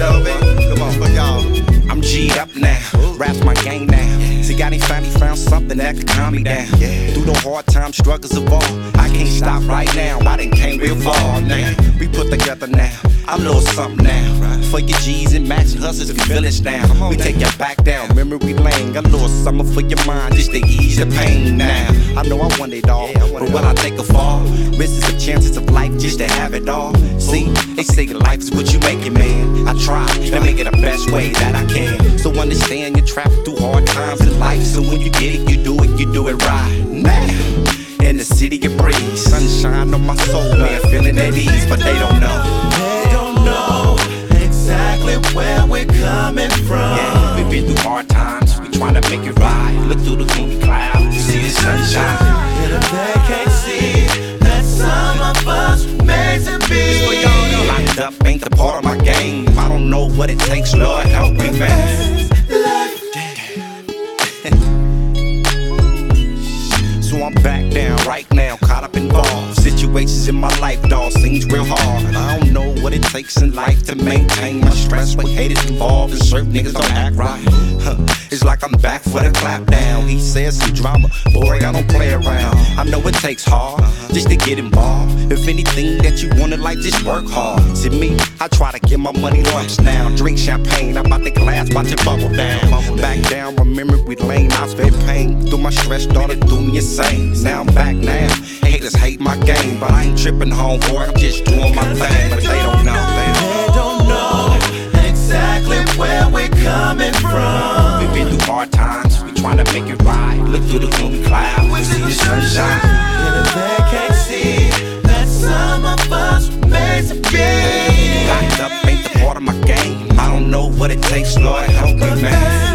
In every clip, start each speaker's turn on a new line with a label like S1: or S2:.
S1: though, baby. Come on, for y'all. I'm G'd up now, rap's my game now. See, God ain't finally found something that can calm me down. Through the hard times, struggles of all, I can't stop right now. I done came real far now. We put together now, I'm a little something now. For your G's and matching hustles and feelings down. We take you back down memory lane. A little summer for your mind, just to ease the pain now. I know I want it all, but will I take a fall? Risks the chances of life just to have it all. See, they say life is what you make it, man. I try to make it the best way that I can. So understand you're trapped through hard times in life. So when you get it, you do it right. Now, in the city you breathe, sunshine on my soul, man, feeling at ease, but they don't know.
S2: They don't know exactly where we're coming from.
S1: Yeah, we've been through hard times, we tryna make it right. Look through the gloomy clouds, you see the sunshine.
S2: And if they can't see that some of us made to be,
S1: Locked up ain't the part of my game. I don't know what it takes, Lord help me, man. So I'm back down right now, caught up involved. Situations in my life, dawg, seems real hard. I don't know what it takes in life to maintain my stress when haters involved and certain niggas don't act right. It's like I'm back for the clap down. He says some drama, boy, I don't play around. I know it takes hard just to get involved. If anything that you want in life, just work hard. See me, I try to get my money lumps now. Drink champagne, I'm about the glass, watch it bubble down. Back down, remember we lane, I was very pain. Through my stress, started doing me insane. Now I'm back now. Haters hate my game, but I ain't tripping, homeboy. I'm just doing my thing, but they don't know.
S2: They don't know exactly where we're coming from.
S1: We've been through hard times, we tryna make it right. Look through the gloomy clouds, we see the sunshine.
S2: And if they can't see that some of us made to be,
S1: Locked up ain't the part of my game. I don't know what it takes, Lord help me, man.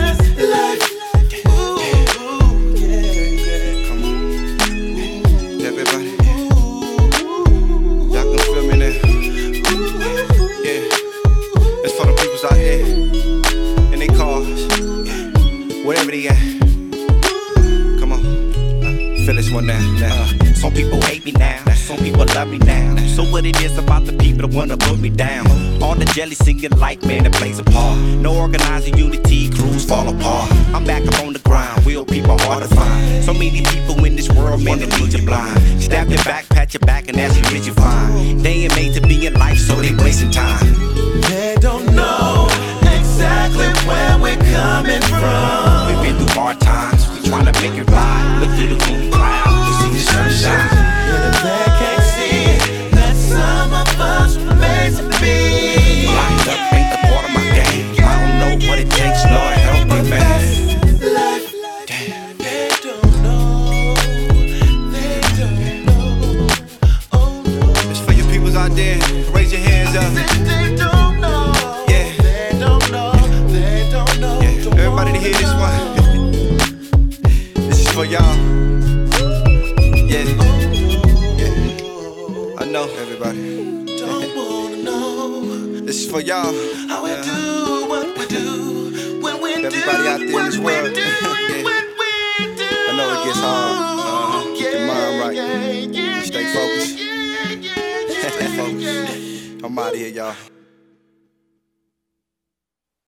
S1: Out there in their cars, wherever they at. Come on, feel this one now. Some people hate me now, some people love me now. So what it is about the people that wanna put me down? All the jelly singing like, man, it plays a part. No organizing unity, crews fall apart. I'm back up on the grind, real people hard to find. So many people in this world, man, that lead you blind. Stab your back, pat your back, and ask you, did you find? They ain't made to be in life, so they wasting time.
S2: They don't know exactly where we're coming from.
S1: We've been through hard times, we tryna make it right. Look through the gloomy clouds, you see the sunshine.
S2: And if they can't see that some of us were made to be,
S1: Locked up ain't the part of my game. I don't know what it takes, Lord help me, man. Damn.
S2: they don't know. They don't know. Oh no.
S1: It's for your peoples out there, raise your hands up.
S2: They don't know.
S1: Yeah.
S2: They don't know. They don't know.
S1: Yeah. Everybody to hear this one. This is for y'all. Yeah. Yeah. I know everybody.
S2: Don't wanna know
S1: This is for y'all.
S2: how we do what we do when we
S1: Everybody out there in this world.
S2: do
S1: Yeah.
S2: when we do.
S1: I know it gets hard. Keep your mind right. Stay focused. Stay focused. I'm out of here, y'all.